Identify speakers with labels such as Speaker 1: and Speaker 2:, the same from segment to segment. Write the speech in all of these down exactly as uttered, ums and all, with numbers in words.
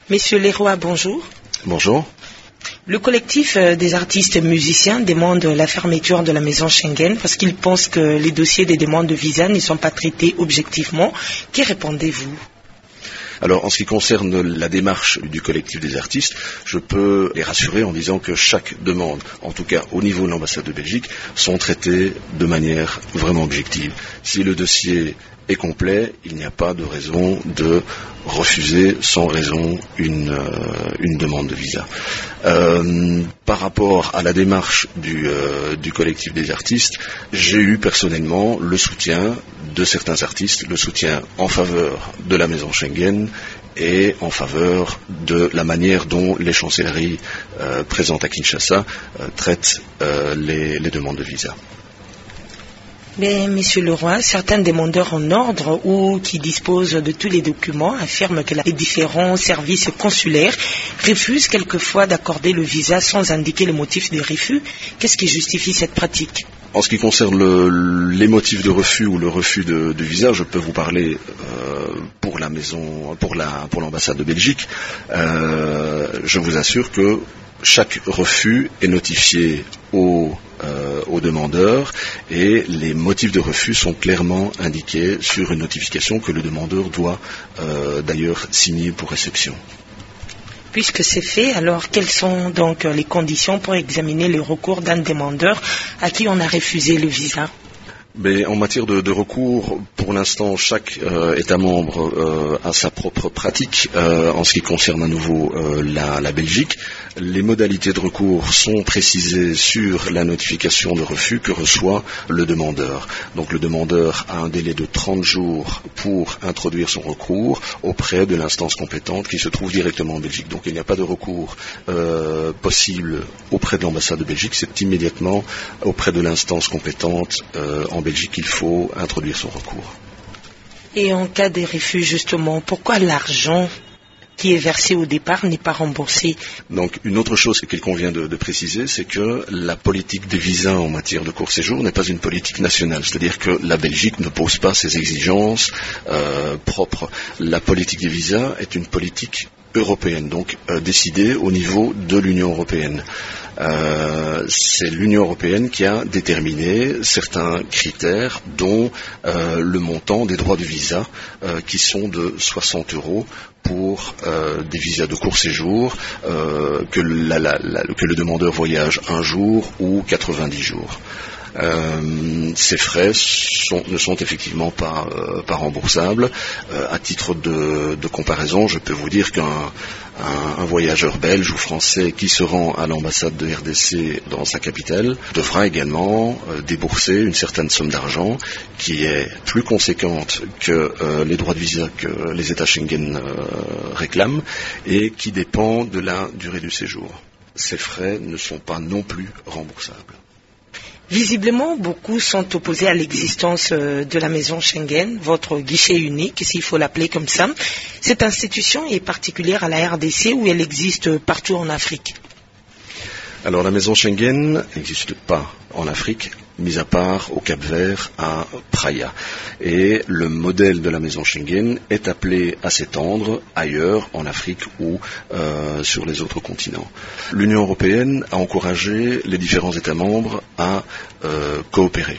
Speaker 1: Monsieur Leroy, bonjour.
Speaker 2: Bonjour.
Speaker 1: Le collectif des artistes musiciens demande la fermeture de la maison Schengen parce qu'ils pensent que les dossiers des demandes de visa ne sont pas traités objectivement. Que répondez-vous ?
Speaker 2: Alors, en ce qui concerne la démarche du collectif des artistes, je peux les rassurer en disant que chaque demande, en tout cas au niveau de l'ambassade de Belgique, sont traitées de manière vraiment objective. Si le dossier est complet, il n'y a pas de raison de refuser sans raison une, euh, une demande de visa. Euh, par rapport à la démarche du, euh, du collectif des artistes, j'ai eu personnellement le soutien de certains artistes, le soutien en faveur de la maison Schengen et en faveur de la manière dont les chancelleries euh, présentes à Kinshasa euh, traitent euh, les, les demandes de visa.
Speaker 1: Mais, Monsieur Leroy, certains demandeurs en ordre ou qui disposent de tous les documents affirment que les différents services consulaires refusent quelquefois d'accorder le visa sans indiquer le motif des refus. Qu'est-ce qui justifie cette pratique ?
Speaker 2: En ce qui concerne le, les motifs de refus ou le refus de, de visa, je peux vous parler euh, pour la maison, pour la, pour l'ambassade de Belgique. Euh, je vous assure que chaque refus est notifié au, euh, au demandeur et les motifs de refus sont clairement indiqués sur une notification que le demandeur doit euh, d'ailleurs signer pour réception.
Speaker 1: Puisque c'est fait, alors quelles sont donc les conditions pour examiner le recours d'un demandeur à qui on a refusé le visa ?
Speaker 2: Mais en matière de, de recours, pour l'instant, chaque euh, État membre euh, a sa propre pratique euh, en ce qui concerne à nouveau euh, la, la Belgique. Les modalités de recours sont précisées sur la notification de refus que reçoit le demandeur. Donc le demandeur a un délai de trente jours pour introduire son recours auprès de l'instance compétente qui se trouve directement en Belgique. Donc il n'y a pas de recours euh, possible auprès de l'ambassade de Belgique, c'est immédiatement auprès de l'instance compétente euh, en Belgique qu'il faut introduire son recours.
Speaker 1: Et en cas de refus, justement, pourquoi l'argent qui est versé au départ n'est pas remboursé ?
Speaker 2: Donc une autre chose qu'il convient de, de préciser, c'est que la politique des visas en matière de court séjour n'est pas une politique nationale, c'est-à-dire que la Belgique ne pose pas ses exigences euh, propres. La politique des visas est une politique européenne, donc euh, décidée au niveau de l'Union européenne. Euh, c'est l'Union européenne qui a déterminé certains critères, dont euh, le montant des droits de visa, euh, qui sont de soixante euros pour euh, des visas de court séjour, euh, que, la, la, la, que le demandeur voyage un jour ou quatre-vingt-dix jours. Euh, ces frais sont, ne sont effectivement pas, euh, pas remboursables. Euh, à titre de, de comparaison, je peux vous dire qu'un un, un voyageur belge ou français qui se rend à l'ambassade de R D C dans sa capitale devra également euh, débourser une certaine somme d'argent qui est plus conséquente que euh, les droits de visa que les États Schengen euh, réclament et qui dépend de la durée du séjour. Ces frais ne sont pas non plus remboursables.
Speaker 1: Visiblement, beaucoup sont opposés à l'existence de la maison Schengen, votre guichet unique, s'il faut l'appeler comme ça. Cette institution est particulière à la R D C ou elle existe partout en Afrique ?
Speaker 2: Alors la maison Schengen n'existe pas en Afrique, mis à part au Cap-Vert, à Praia. Et le modèle de la maison Schengen est appelé à s'étendre ailleurs, en Afrique ou euh, sur les autres continents. L'Union européenne a encouragé les différents États membres à euh, coopérer.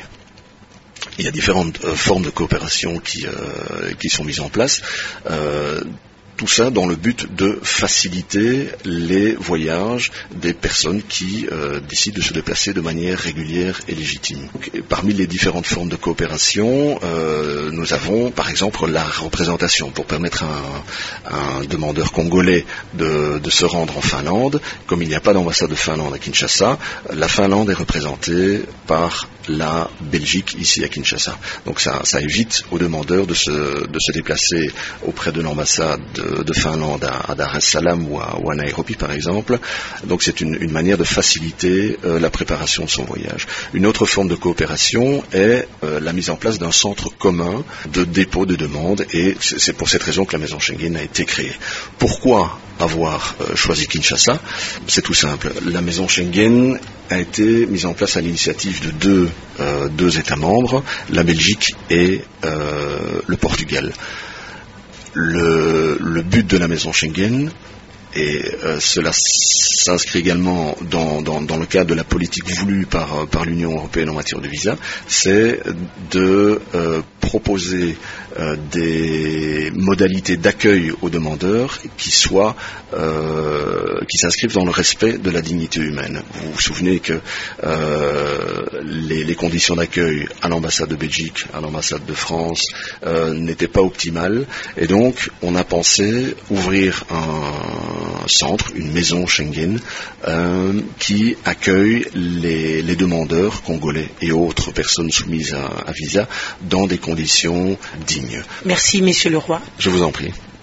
Speaker 2: Il y a différentes euh, formes de coopération qui, euh, qui sont mises en place. Euh, Tout ça dans le but de faciliter les voyages des personnes qui euh, décident de se déplacer de manière régulière et légitime. Donc, et parmi les différentes formes de coopération, euh, nous avons par exemple la représentation pour permettre à un, un demandeur congolais de, de se rendre en Finlande. Comme il n'y a pas d'ambassade de Finlande à Kinshasa, la Finlande est représentée par la Belgique ici à Kinshasa. Donc ça, ça évite aux demandeurs de se, de se déplacer auprès de l'ambassade de de Finlande à, à Dar es Salaam ou à, ou à Nairobi par exemple. Donc c'est une, une manière de faciliter euh, la préparation de son voyage. Une autre forme de coopération est euh, la mise en place d'un centre commun de dépôt de demande et c'est, c'est pour cette raison que la maison Schengen a été créée. Pourquoi avoir euh, choisi Kinshasa ? C'est tout simple. La maison Schengen a été mise en place à l'initiative de deux, euh, deux États membres, la Belgique et euh, le Portugal. le, le but de la maison Schengen, et euh, cela s'inscrit également dans, dans, dans le cadre de la politique voulue par, par l'Union européenne en matière de visa, c'est de euh, proposer euh, des modalités d'accueil aux demandeurs qui soient euh, qui s'inscrivent dans le respect de la dignité humaine. Vous vous souvenez que euh, les, les conditions d'accueil à l'ambassade de Belgique, à l'ambassade de France euh, n'étaient pas optimales, et donc on a pensé ouvrir un centre, une maison Schengen, euh, qui accueille les, les demandeurs congolais et autres personnes soumises à, à visa dans des conditions dignes.
Speaker 1: Merci, Monsieur Leroy.
Speaker 2: Je vous en prie.